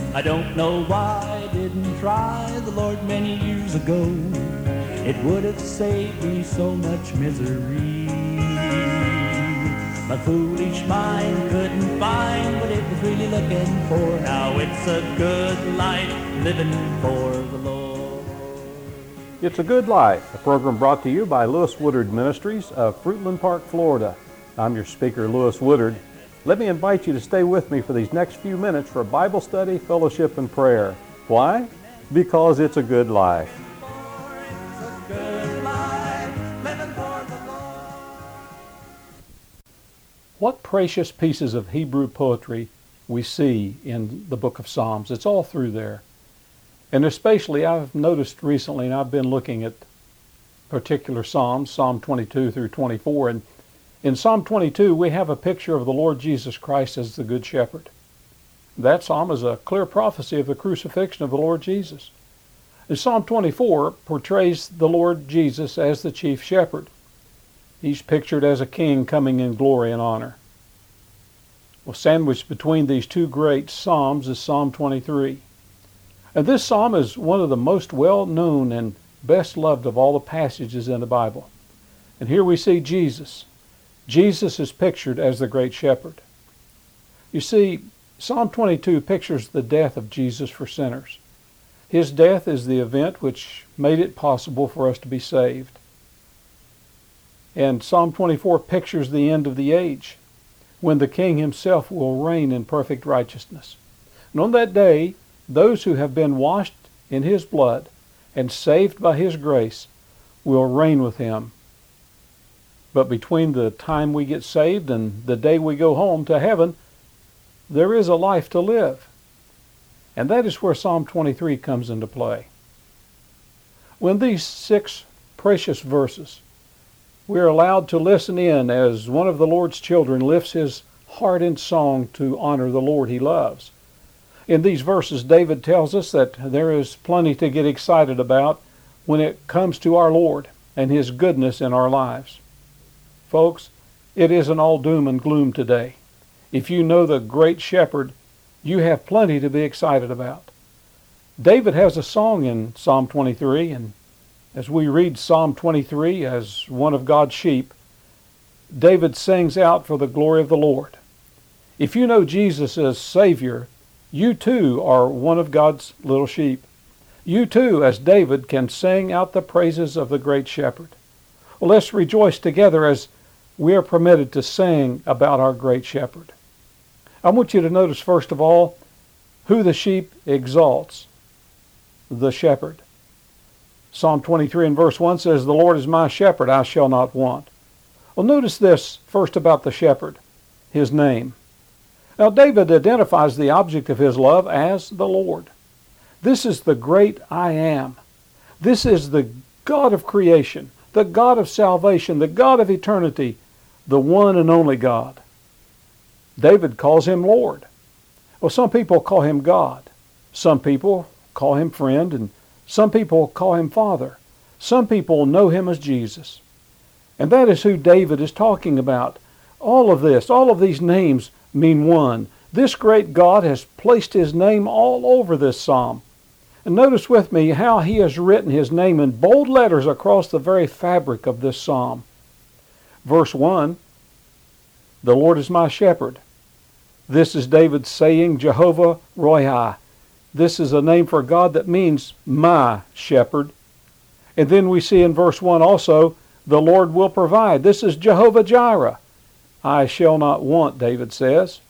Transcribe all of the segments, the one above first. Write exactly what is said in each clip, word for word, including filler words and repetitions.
I don't know why I didn't try the Lord many years ago. It would have saved me so much misery. My foolish mind couldn't find what it was really looking for. Now it's a good life living for the Lord. It's a Good Life, a program brought to you by Lewis Woodard Ministries of Fruitland Park, Florida. I'm your speaker, Lewis Woodard. Let me invite you to stay with me for these next few minutes for Bible study, fellowship, and prayer. Why? Because it's a good life. What precious pieces of Hebrew poetry we see in the book of Psalms. It's all through there. And especially I've noticed recently, and I've been looking at particular Psalms, Psalm twenty-two through twenty-four, and in Psalm twenty-two, we have a picture of the Lord Jesus Christ as the Good Shepherd. That psalm is a clear prophecy of the crucifixion of the Lord Jesus. And Psalm twenty-four portrays the Lord Jesus as the chief shepherd. He's pictured as a king coming in glory and honor. Well, sandwiched between these two great psalms is Psalm twenty-three. And this psalm is one of the most well-known and best loved of all the passages in the Bible. And here we see Jesus. Jesus is pictured as the great shepherd. You see, Psalm twenty-two pictures the death of Jesus for sinners. His death is the event which made it possible for us to be saved. And Psalm twenty-four pictures the end of the age, when the King himself will reign in perfect righteousness. And on that day, those who have been washed in his blood and saved by his grace will reign with him. But between the time we get saved and the day we go home to heaven, there is a life to live. And that is where Psalm twenty-three comes into play. When these six precious verses, we are allowed to listen in as one of the Lord's children lifts his heart in song to honor the Lord he loves. In these verses, David tells us that there is plenty to get excited about when it comes to our Lord and his goodness in our lives. Folks, it isn't all doom and gloom today. If you know the great shepherd, you have plenty to be excited about. David has a song in Psalm twenty-three, and as we read Psalm twenty-three as one of God's sheep, David sings out for the glory of the Lord. If you know Jesus as Savior, you too are one of God's little sheep. You too, as David, can sing out the praises of the great shepherd. Well, let's rejoice together as we are permitted to sing about our great shepherd. I want you to notice, first of all, who the sheep exalts: the shepherd. Psalm twenty-three and verse one says, "The Lord is my shepherd, I shall not want." Well, notice this first about the shepherd, his name. Now, David identifies the object of his love as the Lord. This is the great I Am. This is the God of creation, the God of salvation, the God of eternity, the one and only God. David calls him Lord. Well, some people call him God. Some people call him friend, and some people call him Father. Some people know him as Jesus. And that is who David is talking about. All of this, all of these names mean one. This great God has placed his name all over this psalm. And notice with me how he has written his name in bold letters across the very fabric of this psalm. Verse one, "The Lord is my shepherd." This is David saying Jehovah Rohi. This is a name for God that means my shepherd. And then we see in verse one also, "The Lord will provide." This is Jehovah Jireh. I shall not want, David says.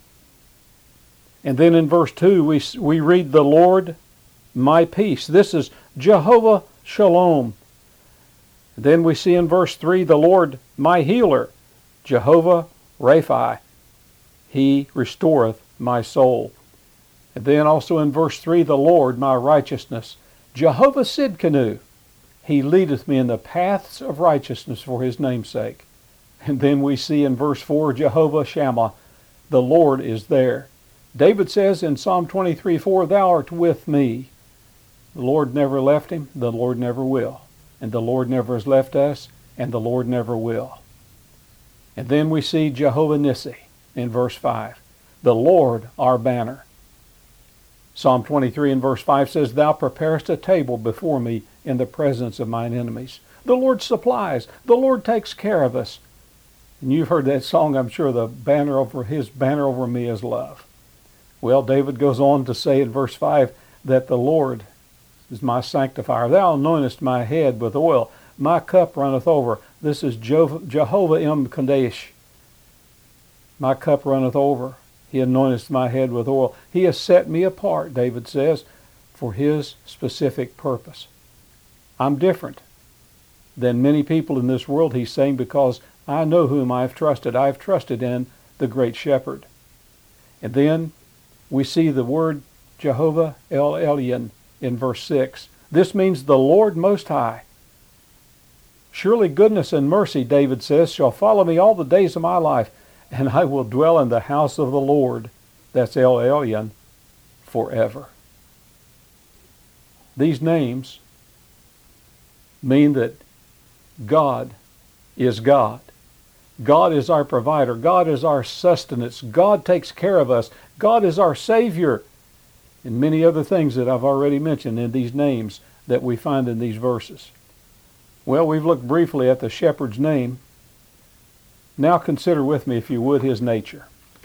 And then in verse two we, we read, "The Lord my peace." This is Jehovah Shalom. Then we see in verse three, "The Lord my healer," Jehovah Rapha. He restoreth my soul. And then also in verse three, "The Lord my righteousness," Jehovah Sidkenu. He leadeth me in the paths of righteousness for his name's sake. And then we see in verse four, Jehovah Shammah. The Lord is there. David says in Psalm twenty-three four, "Thou art with me." The Lord never left him, the Lord never will. And the Lord never has left us, and the Lord never will. And then we see Jehovah Nissi in verse five, "The Lord our banner." Psalm twenty-three and verse five says, Thou preparest a table before me in the presence of mine enemies. The Lord supplies. The Lord takes care of us. And you've heard that song, I'm sure, the banner over his banner over me is love. Well, David goes on to say in verse five that the Lord is my sanctifier. Thou anointest my head with oil. My cup runneth over. This is Jehovah M. Kadesh. My cup runneth over. He anointeth my head with oil. He has set me apart, David says, for his specific purpose. I'm different than many people in this world, he's saying, because I know whom I have trusted. I have trusted in the great shepherd. And then we see the word Jehovah El Elyon in verse six. This means the Lord Most High. Surely goodness and mercy, David says, shall follow me all the days of my life, and I will dwell in the house of the Lord, that's El Elyon, forever. These names mean that God is God. God is our provider. God is our sustenance. God takes care of us. God is our Savior. And many other things that I've already mentioned in these names that we find in these verses. Well, we've looked briefly at the shepherd's name. Now consider with me, if you would, his nature.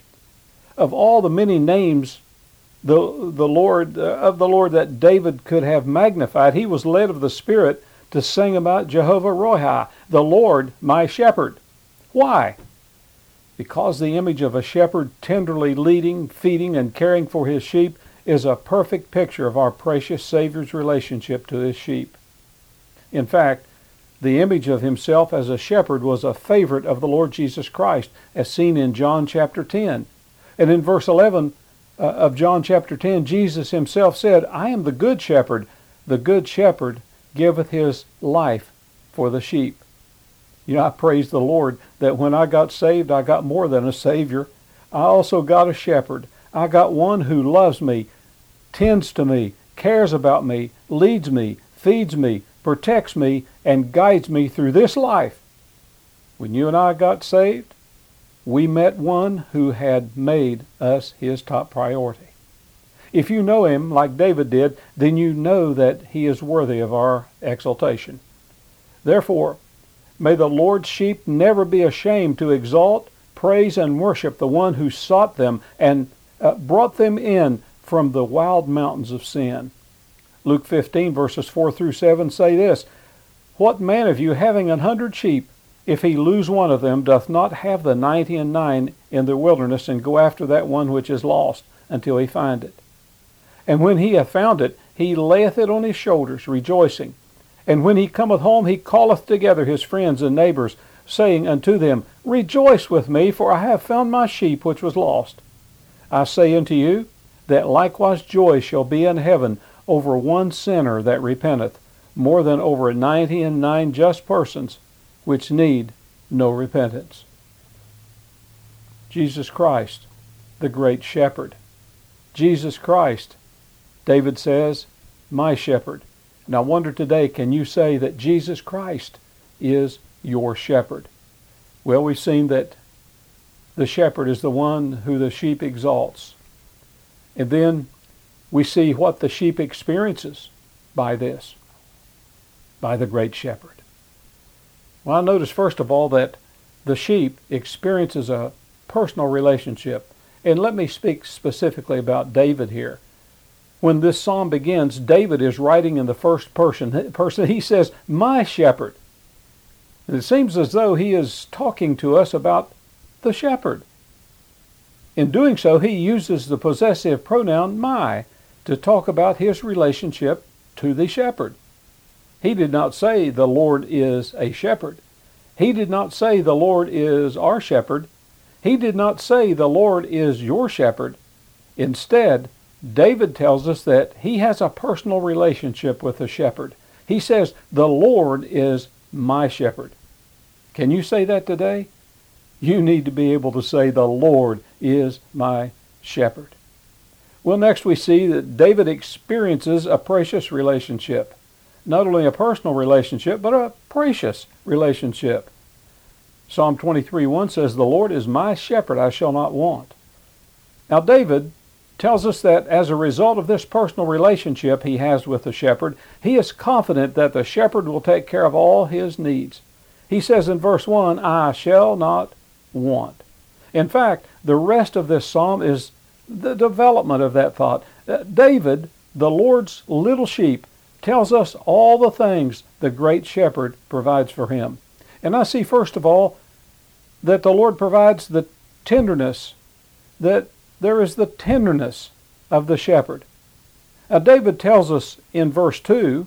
Of all the many names the, the Lord, uh, of the Lord that David could have magnified, he was led of the Spirit to sing about Jehovah Rohi, the Lord my shepherd. Why? Because the image of a shepherd tenderly leading, feeding, and caring for his sheep is a perfect picture of our precious Savior's relationship to his sheep. In fact, the image of himself as a shepherd was a favorite of the Lord Jesus Christ, as seen in John chapter ten. And in verse eleven uh, of John chapter ten, Jesus himself said, I am the good shepherd. The good shepherd giveth his life for the sheep. You know, I praise the Lord that when I got saved, I got more than a Savior. I also got a shepherd. I got one who loves me, tends to me, cares about me, leads me, feeds me, protects me, and guides me through this life. When you and I got saved, we met one who had made us his top priority. If you know him like David did, then you know that he is worthy of our exaltation. Therefore, may the Lord's sheep never be ashamed to exalt, praise, and worship the one who sought them and uh, brought them in from the wild mountains of sin. Luke fifteen, verses four through seven say this, What man of you, having an hundred sheep, if he lose one of them, doth not have the ninety and nine in the wilderness, and go after that one which is lost, until he find it? And when he hath found it, he layeth it on his shoulders, rejoicing. And when he cometh home, he calleth together his friends and neighbors, saying unto them, Rejoice with me, for I have found my sheep which was lost. I say unto you, that likewise joy shall be in heaven over one sinner that repenteth, more than over ninety and nine just persons which need no repentance. Jesus Christ, the great shepherd. Jesus Christ, David says, my shepherd. And I wonder today, can you say that Jesus Christ is your shepherd? Well, we've seen that the shepherd is the one who the sheep exalts. And then we see what the sheep experiences by this, by the great shepherd. Well, I notice first of all that the sheep experiences a personal relationship. And let me speak specifically about David here. When this psalm begins, David is writing in the first person. person. He says, my shepherd. And it seems as though he is talking to us about the shepherd. In doing so, he uses the possessive pronoun my to talk about his relationship to the shepherd. He did not say the Lord is a shepherd. He did not say the Lord is our shepherd. He did not say the Lord is your shepherd. Instead, David tells us that he has a personal relationship with the shepherd. He says, the Lord is my shepherd. Can you say that today? You need to be able to say, the Lord is my shepherd. Well, next we see that David experiences a precious relationship. Not only a personal relationship, but a precious relationship. Psalm twenty-three one says, the Lord is my shepherd, I shall not want. Now David tells us that as a result of this personal relationship he has with the shepherd, he is confident that the shepherd will take care of all his needs. He says in verse one, I shall not want. In fact, the rest of this psalm is the development of that thought. Uh, David, the Lord's little sheep, tells us all the things the great shepherd provides for him. And I see, first of all, that the Lord provides the tenderness, that there is the tenderness of the shepherd. Now, David tells us in verse two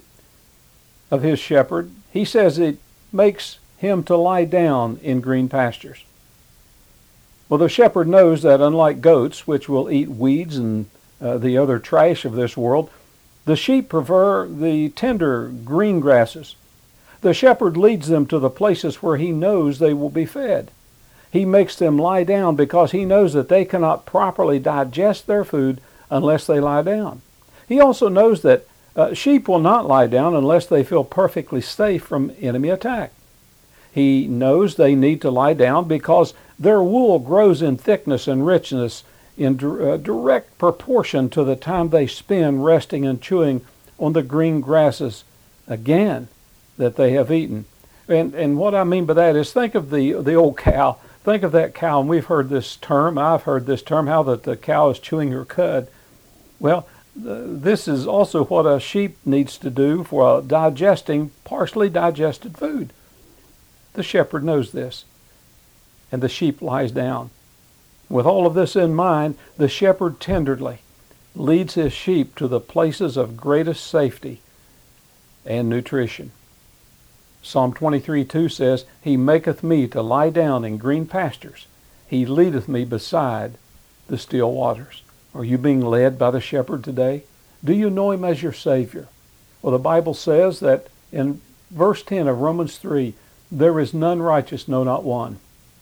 of his shepherd, he says it makes him to lie down in green pastures. Well, the shepherd knows that unlike goats, which will eat weeds and uh, the other trash of this world, the sheep prefer the tender green grasses. The shepherd leads them to the places where he knows they will be fed. He makes them lie down because he knows that they cannot properly digest their food unless they lie down. He also knows that uh, sheep will not lie down unless they feel perfectly safe from enemy attack. He knows they need to lie down because their wool grows in thickness and richness in uh, direct proportion to the time they spend resting and chewing on the green grasses again that they have eaten. And and what I mean by that is, think of the the old cow. Think of that cow, and we've heard this term, I've heard this term, how that the cow is chewing her cud. Well, th- this is also what a sheep needs to do for digesting partially digested food. The shepherd knows this, and the sheep lies down. With all of this in mind, the shepherd tenderly leads his sheep to the places of greatest safety and nutrition. Psalm twenty-three two says, He maketh me to lie down in green pastures. He leadeth me beside the still waters. Are you being led by the shepherd today? Do you know him as your Savior? Well, the Bible says that in verse ten of Romans three, there is none righteous, no, not one.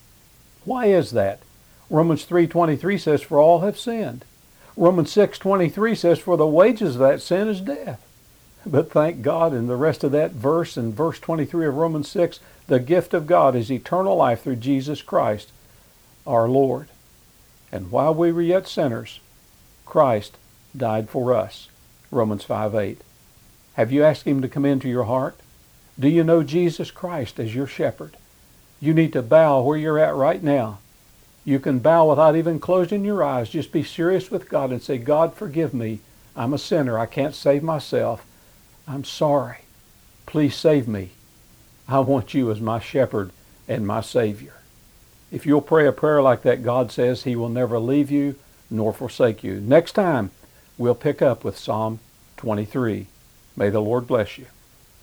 Why is that? Romans three twenty-three says, For all have sinned. Romans six twenty-three says, For the wages of that sin is death. But thank God, in the rest of that verse, in verse twenty-three of Romans six, the gift of God is eternal life through Jesus Christ, our Lord. And while we were yet sinners, Christ died for us. Romans five eight. Have you asked him to come into your heart? Do you know Jesus Christ as your shepherd? You need to bow where you're at right now. You can bow without even closing your eyes. Just be serious with God and say, God, forgive me. I'm a sinner. I can't save myself. I'm sorry. Please save me. I want you as my shepherd and my Savior. If you'll pray a prayer like that, God says he will never leave you nor forsake you. Next time, we'll pick up with Psalm twenty-three. May the Lord bless you.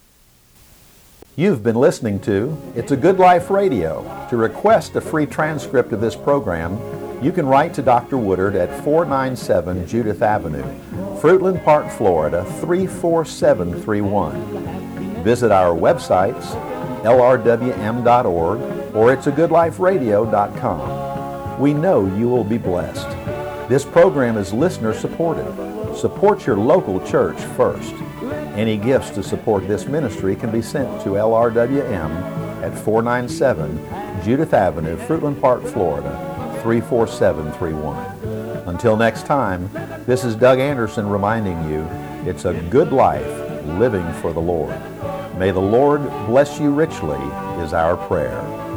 You've been listening to It's a Good Life Radio. To request a free transcript of this program, you can write to Doctor Woodard at four ninety-seven Judith Avenue, Fruitland Park, Florida, three four seven three one. Visit our websites, L R W M dot org or it's a good life radio dot com. We know you will be blessed. This program is listener supported. Support your local church first. Any gifts to support this ministry can be sent to L R W M at four ninety-seven Judith Avenue, Fruitland Park, Florida, three four seven three one. Until next time, this is Doug Anderson reminding you, it's a good life living for the Lord. May the Lord bless you richly is our prayer.